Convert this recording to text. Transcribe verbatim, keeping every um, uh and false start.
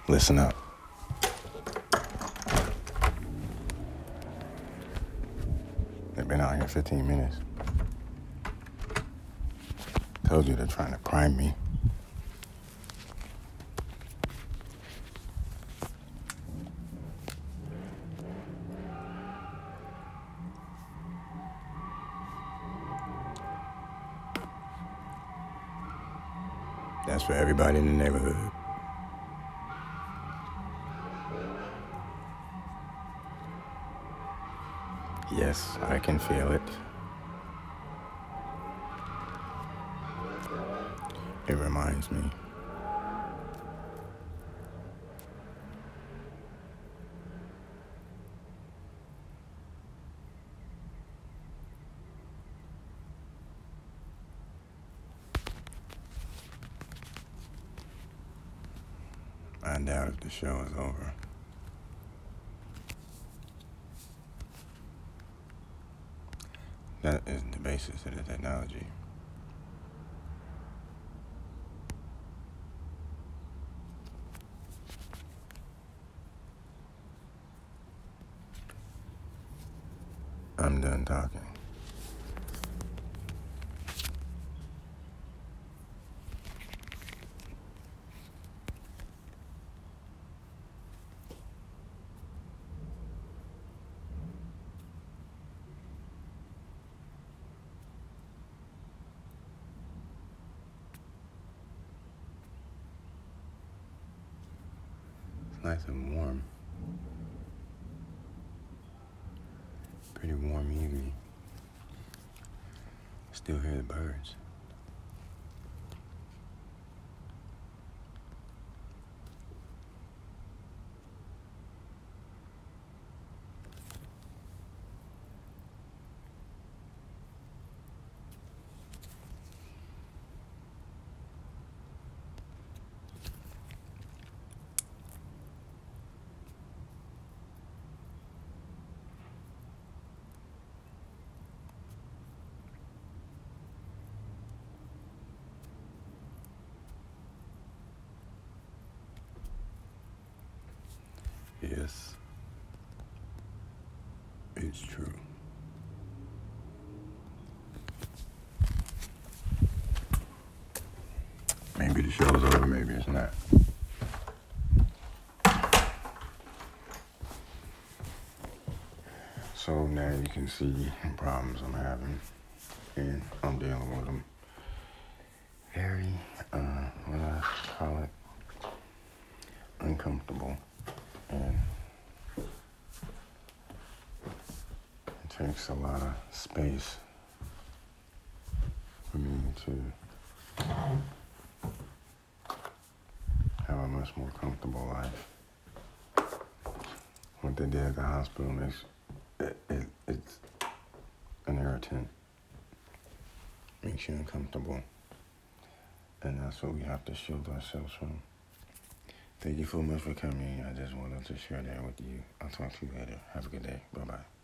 Listen up. They've been out here fifteen minutes. Told you they're trying to prime me. That's for everybody in the neighborhood. Yes, I can feel it. It reminds me. I doubt if the show is over. That isn't the basis of the technology. I'm done talking. It's nice and warm. Pretty warm evening. Still hear the birds. Yes, it's true. Maybe the show's over, maybe it's not. So now you can see the problems I'm having, and I'm dealing with them. Very, uh, what do I call it? Uncomfortable. And it takes a lot of space for me to have a much more comfortable life. What they did at the hospital is it, it, it's an irritant. Makes you uncomfortable. And that's what we have to shield ourselves from. Thank you so much for coming. I just wanted to share that with you. I'll talk to you later. Have a good day. Bye-bye.